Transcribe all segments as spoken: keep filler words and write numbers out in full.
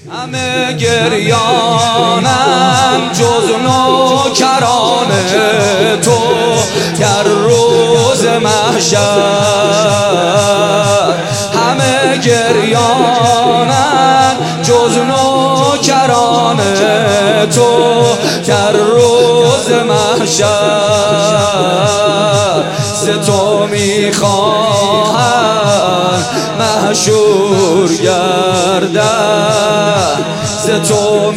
همه گریانم جز نوکران تو در روز محشر. همه گریانم جز نوکران تو در روز محشر. ز تو میخواهم محشور گردم، ز تو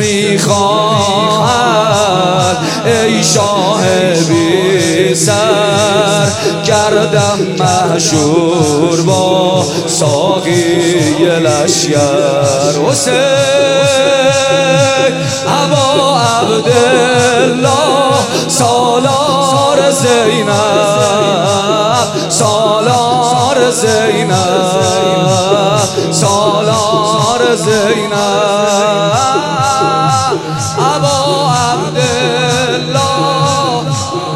میخواهم ای شاه بی سر گردم محشور با ساقی لشکر. حسین ابا عبدالله سالار زینب، سالار زینب، سالار زینب. ابا عبدالله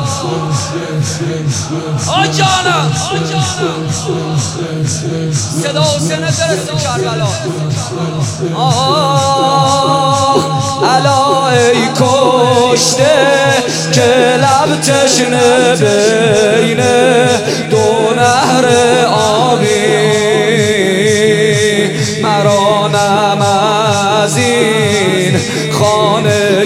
آ جانم صدا حسین برسون کربلا. آه الا ای کشته که لب تشنه بین دو نهر آبی، مرا نم از این خانه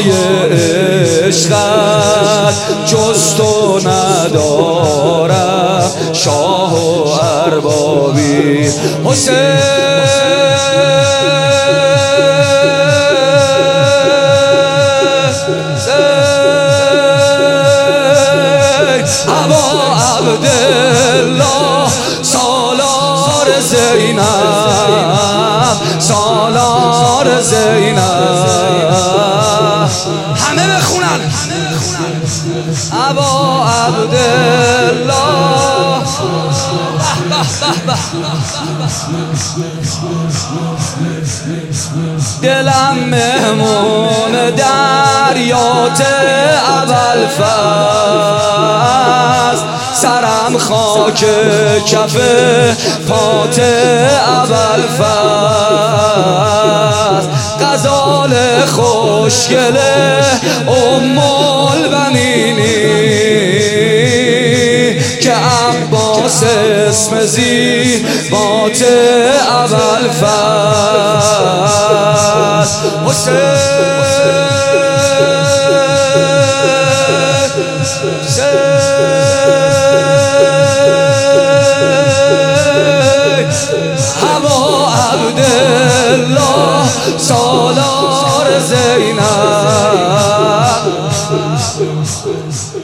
عشقت جز تو ندارم شاه و اربابی. حسین ابا عبدالله سالار زینب، سالار زینب. همه بخونن ابا عبدالله. دلم مهمون دریات ابوالفضل، سرم خاک کف پات ابوالفضل. غزال خوشگل ام البنینی که عباس اسم زیبات ابوالفضل. حسین ابا عبدالله سالار زینب.